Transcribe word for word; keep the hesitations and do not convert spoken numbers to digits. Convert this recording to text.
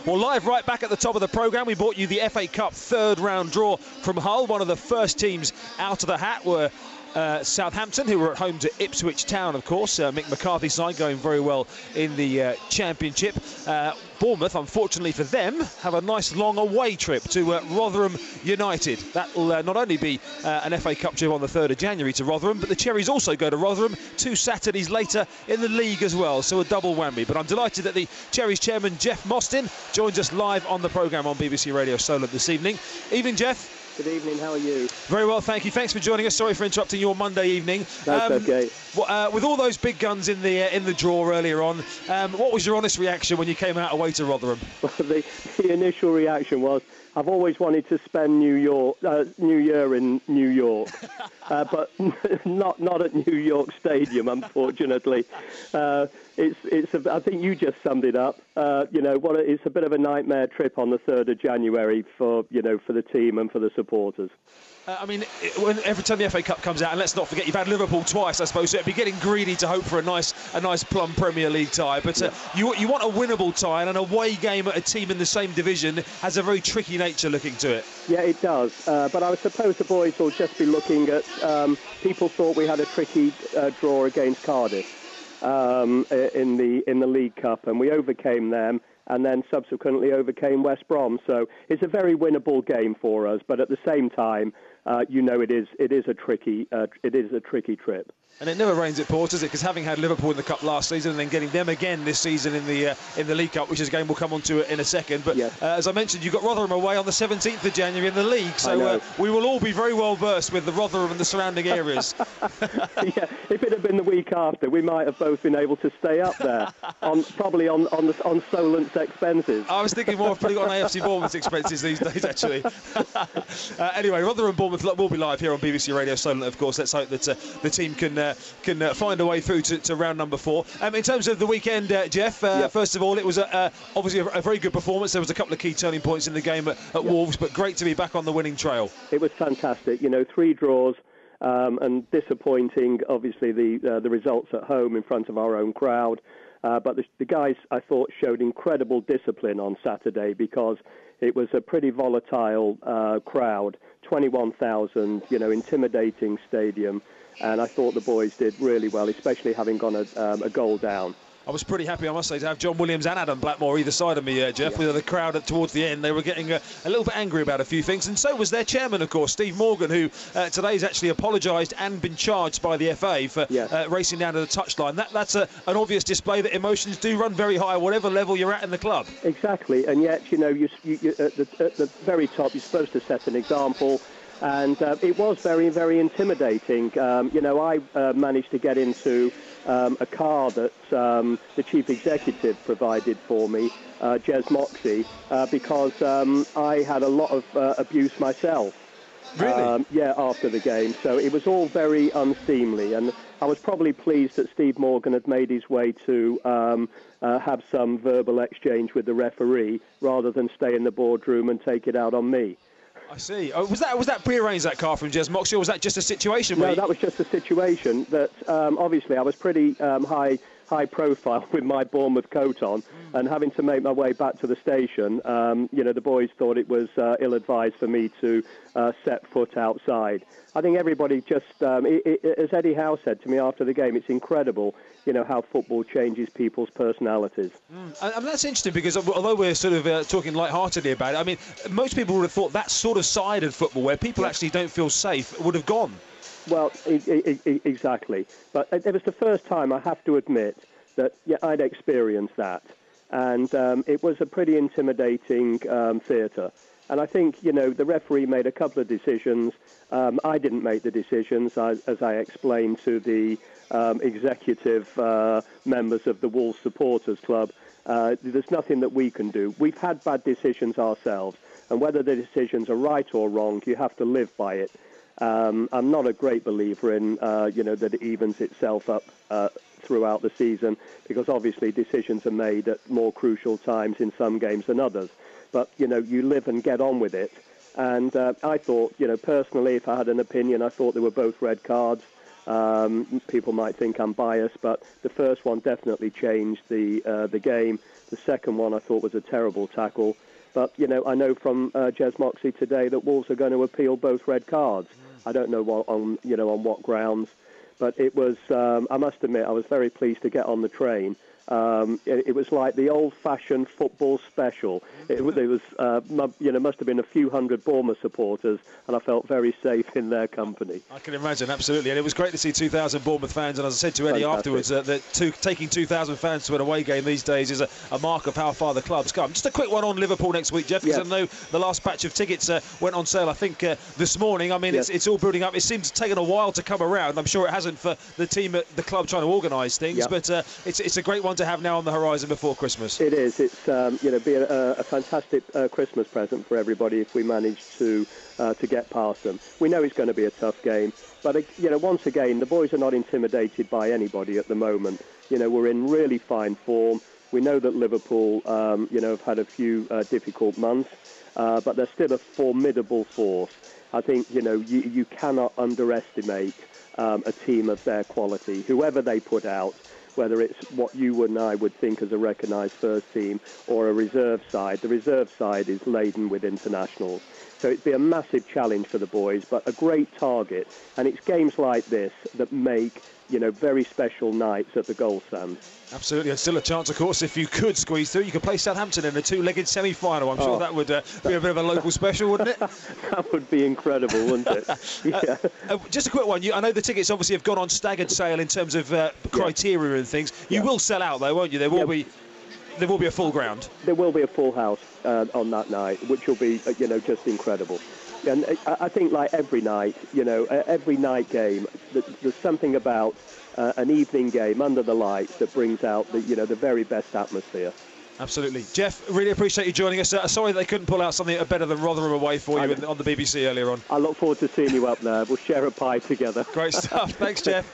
Well, live right back at the top of the programme, we brought you the F A Cup third round draw from Hull. One of the first teams out of the hat were Uh, Southampton, who were at home to Ipswich Town, of course. Uh, Mick McCarthy's side going very well in the uh, Championship. Uh, Bournemouth, unfortunately for them, have a nice long away trip to uh, Rotherham United. That will uh, not only be uh, an F A Cup trip on the third of January to Rotherham, but the Cherries also go to Rotherham two Saturdays later in the league as well, so a double whammy. But I'm delighted that the Cherries chairman, Jeff Mostyn, joins us live on the programme on B B C Radio Solent this evening. Evening, Jeff. Good evening, how are you? Very well, thank you. Thanks for joining us. Sorry for interrupting your Monday evening. That's um, okay. Well, uh, with all those big guns in the uh, in the draw earlier on, um, what was your honest reaction when you came out away to Rotherham? Well, the, the initial reaction was, I've always wanted to spend New York, uh, New Year in New York, uh, but not not at New York Stadium, unfortunately. Uh, it's it's. A, I think you just summed it up. Uh, you know what? It's a bit of a nightmare trip on the third of January for you know for the team and for the supporters. Uh, I mean, it, when, every time the F A Cup comes out, and let's not forget, you've had Liverpool twice, I suppose, so it'd be getting greedy to hope for a nice a nice plum Premier League tie. But uh, yeah. you you want a winnable tie, and an away game at a team in the same division has a very tricky nature looking to it. Yeah, it does. Uh, but I suppose the boys will just be looking at, um, people thought we had a tricky uh, draw against Cardiff um, in the in the League Cup, and we overcame them, and then subsequently overcame West Brom. So it's a very winnable game for us, but at the same time, Uh, you know, it is it is a tricky uh, it is a tricky trip. And it never rains at Port, does it? Because having had Liverpool in the Cup last season and then getting them again this season in the uh, in the League Cup, which is a game we'll come on to in a second. But yes. uh, as I mentioned, you've got Rotherham away on the seventeenth of January in the league, so uh, we will all be very well versed with the Rotherham and the surrounding areas. Yeah, if it had been the week after, we might have both been able to stay up there, on probably on on, the, on Solent's expenses. I was thinking more of putting on A F C Bournemouth's expenses these days, actually. uh, anyway, Rotherham Bournemouth will be live here on B B C Radio Solent, of course. Let's hope that uh, the team can uh, can uh, find a way through to, to round number four. Um, in terms of the weekend, uh, Jeff, uh, yep. first of all, it was a, uh, obviously a, a very good performance. There was a couple of key turning points in the game at, at yep. Wolves, but great to be back on the winning trail. It was fantastic. You know, three draws um, and disappointing, obviously, the uh, the results at home in front of our own crowd. Uh, but the, the guys, I thought, showed incredible discipline on Saturday because it was a pretty volatile uh, crowd, twenty-one thousand, you know, intimidating stadium. And I thought the boys did really well, especially having gone a, um, a goal down. I was pretty happy, I must say, to have John Williams and Adam Blackmore either side of me, uh, Jeff. Yeah. With the crowd at, towards the end, they were getting uh, a little bit angry about a few things, and so was their chairman, of course, Steve Morgan, who uh, today has actually apologised and been charged by the F A for yes. uh, racing down to the touchline. That, that's a, an obvious display that emotions do run very high, whatever level you're at in the club. Exactly, and yet, you know, you, you, you, at, the, at the very top, you're supposed to set an example. And uh, it was very, very intimidating. Um, you know, I uh, managed to get into um, a car that um, the chief executive provided for me, uh, Jez Moxey, uh, because um, I had a lot of uh, abuse myself. Really? Um, yeah, after the game. So it was all very unseemly. And I was probably pleased that Steve Morgan had made his way to um, uh, have some verbal exchange with the referee rather than stay in the boardroom and take it out on me. I see. Oh, was that was that prearranged, that car from Jez Moxey, or was that just a situation? No, where that was just a situation that um, obviously I was pretty um, high high profile with my Bournemouth coat on, mm. and having to make my way back to the station. Um, you know, the boys thought it was uh, ill-advised for me to uh, set foot outside. I think everybody just, um, it, it, as Eddie Howe said to me after the game, it's incredible, you know, how football changes people's personalities. Mm. And that's interesting because although we're sort of uh, talking lightheartedly about it, I mean, most people would have thought that sort of side of football where people yeah. actually don't feel safe would have gone. Well, e- e- e- exactly. But it was the first time, I have to admit, that yeah, I'd experienced that. And um, it was a pretty intimidating um, theatre. And I think, you know, the referee made a couple of decisions. Um, I didn't make the decisions, I, as I explained to the um, executive uh, members of the Wolves Supporters Club. Uh, there's nothing that we can do. We've had bad decisions ourselves. And whether the decisions are right or wrong, you have to live by it. Um, I'm not a great believer in, uh, you know, that it evens itself up uh, throughout the season, because obviously decisions are made at more crucial times in some games than others. But, you know, you live and get on with it. And uh, I thought, you know, personally, if I had an opinion, I thought they were both red cards. Um, people might think I'm biased, but the first one definitely changed the uh, the game. The second one I thought was a terrible tackle. But, you know, I know from uh, Jez Moxey today that Wolves are going to appeal both red cards. I don't know what, on, you know, on what grounds. But it was, um, I must admit, I was very pleased to get on the train. Um, it, it was like the old-fashioned football special. It, it was, uh, you know, must have been a few hundred Bournemouth supporters, and I felt very safe in their company. I can imagine, absolutely. And it was great to see two thousand Bournemouth fans. And as I said to Eddie Fantastic. afterwards, uh, that two, taking two thousand fans to an away game these days is a, a mark of how far the club's come. Just a quick one on Liverpool next week, Jeff, because Yes. I know the last batch of tickets uh, went on sale, I think, uh, this morning. I mean, Yes. it's, it's all building up. It seems taken a while to come around. I'm sure it hasn't for the team at the club trying to organise things, Yeah. but uh, it's, it's a great one to have now on the horizon before Christmas. It is. It's um, you know, be a, a fantastic uh, Christmas present for everybody if we manage to uh, to get past them. We know it's going to be a tough game, but uh, you know, once again, the boys are not intimidated by anybody at the moment. You know, we're in really fine form. We know that Liverpool, um, you know, have had a few uh, difficult months, uh, but they're still a formidable force. I think you know you, you cannot underestimate um, a team of their quality, whoever they put out. Whether it's what you and I would think as a recognised first team or a reserve side. The reserve side is laden with internationals. So it'd be a massive challenge for the boys, but a great target. And it's games like this that make, you know, very special nights at the goal stand. Absolutely, and still a chance, of course, if you could squeeze through, you could play Southampton in a two-legged semi-final. I'm sure Oh. that would uh, be a bit of a local special, wouldn't it? That would be incredible, wouldn't it? Yeah. Uh, just a quick one. You, I know the tickets obviously have gone on staggered sale in terms of uh, criteria and things. You Yeah. will sell out, though, won't you? There will Yeah. be, there will be a full ground. There will be a full house uh, on that night, which will be, uh, you know, just incredible. And uh, I think, like every night, you know, uh, every night game, th- there's something about uh, an evening game under the lights that brings out the, you know, the very best atmosphere. Absolutely. Jeff, really appreciate you joining us. Uh, sorry they couldn't pull out something better than Rotherham away for you in, on the B B C earlier on. I look forward to seeing you up there. We'll share a pie together. Great stuff. Thanks, Jeff.